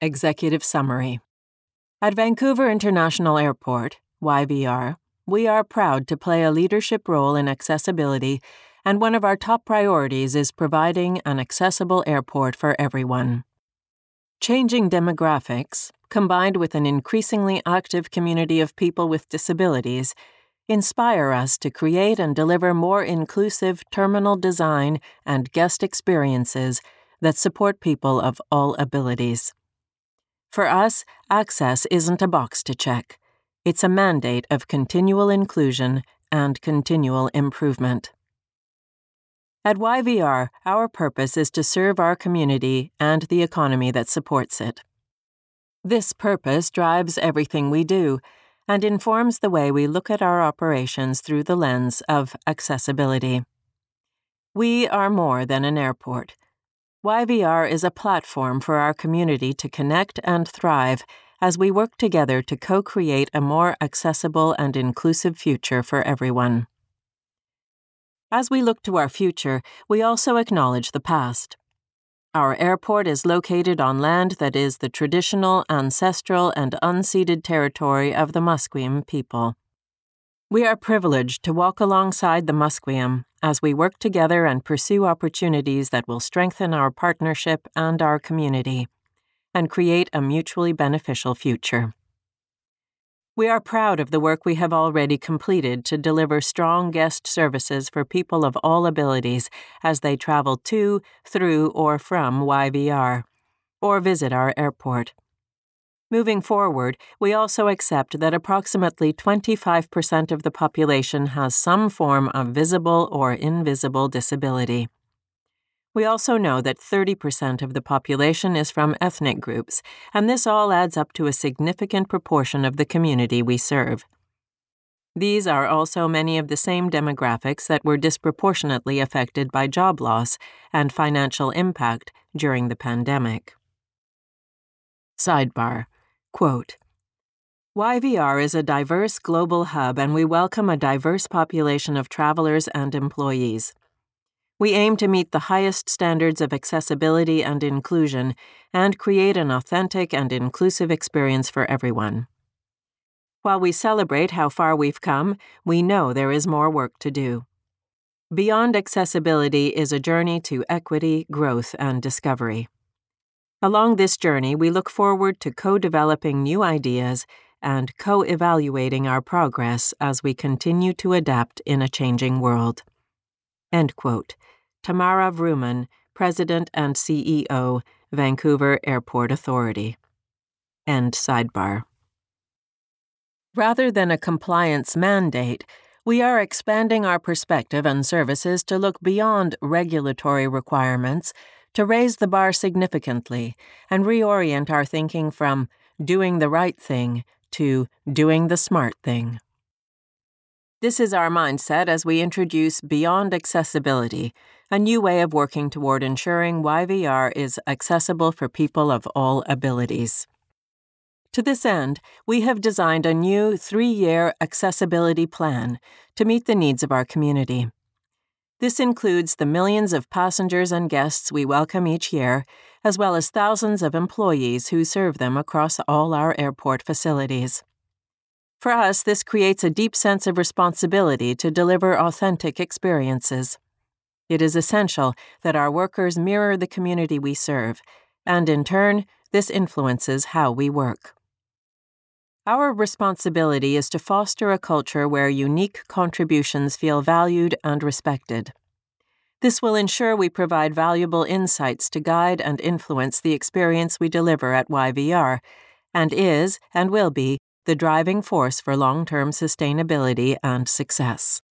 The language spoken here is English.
Executive Summary. At Vancouver International Airport, YVR, we are proud to play a leadership role in accessibility, and one of our top priorities is providing an accessible airport for everyone. Changing demographics, combined with an increasingly active community of people with disabilities, inspire us to create and deliver more inclusive terminal design and guest experiences that support people of all abilities. For us, access isn't a box to check. It's a mandate of continual inclusion and continual improvement. At YVR, our purpose is to serve our community and the economy that supports it. This purpose drives everything we do and informs the way we look at our operations through the lens of accessibility. We are more than an airport. YVR is a platform for our community to connect and thrive as we work together to co-create a more accessible and inclusive future for everyone. As we look to our future, we also acknowledge the past. Our airport is located on land that is the traditional, ancestral, and unceded territory of the Musqueam people. We are privileged to walk alongside the Musqueam as we work together and pursue opportunities that will strengthen our partnership and our community, and create a mutually beneficial future. We are proud of the work we have already completed to deliver strong guest services for people of all abilities as they travel to, through, or from YVR, or visit our airport. Moving forward, we also accept that approximately 25% of the population has some form of visible or invisible disability. We also know that 30% of the population is from ethnic groups, and this all adds up to a significant proportion of the community we serve. These are also many of the same demographics that were disproportionately affected by job loss and financial impact during the pandemic. Sidebar. Quote, YVR is a diverse global hub, and we welcome a diverse population of travelers and employees. We aim to meet the highest standards of accessibility and inclusion and create an authentic and inclusive experience for everyone. While we celebrate how far we've come, we know there is more work to do. Beyond accessibility is a journey to equity, growth, and discovery. Along this journey, we look forward to co-developing new ideas and co-evaluating our progress as we continue to adapt in a changing world. End quote. Tamara Vrooman, President and CEO, Vancouver Airport Authority. End sidebar. Rather than a compliance mandate, we are expanding our perspective and services to look beyond regulatory requirements, to raise the bar significantly and reorient our thinking from doing the right thing to doing the smart thing. This is our mindset as we introduce Beyond Accessibility, a new way of working toward ensuring YVR is accessible for people of all abilities. To this end, we have designed a new 3-year accessibility plan to meet the needs of our community. This includes the millions of passengers and guests we welcome each year, as well as thousands of employees who serve them across all our airport facilities. For us, this creates a deep sense of responsibility to deliver authentic experiences. It is essential that our workers mirror the community we serve, and in turn, this influences how we work. Our responsibility is to foster a culture where unique contributions feel valued and respected. This will ensure we provide valuable insights to guide and influence the experience we deliver at YVR, and is, and will be, the driving force for long-term sustainability and success.